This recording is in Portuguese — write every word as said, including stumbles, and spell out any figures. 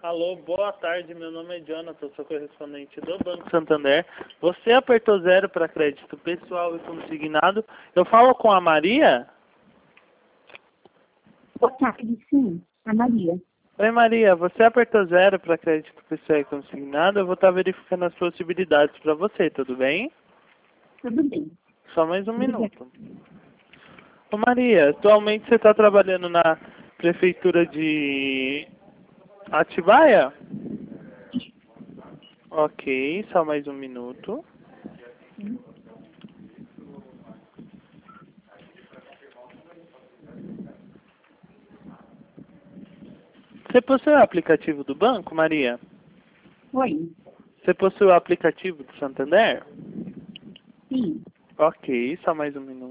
Alô, boa tarde, meu nome é Jonathan, sou correspondente do Banco Santander. Você apertou zero para crédito pessoal e consignado. Eu falo com a Maria? Boa tarde, sim, a Maria. Oi Maria, você apertou zero para crédito pessoal e consignado. Eu vou estar verificando as possibilidades para você, tudo bem? Tudo bem. Só mais um Obrigada. minuto. Ô Maria, atualmente você está trabalhando na prefeitura de Atibaia? Ok, só mais um minuto. Sim. Você possui o aplicativo do banco, Maria? Oi. Você possui o aplicativo do Santander? Sim. Ok, só mais um minuto.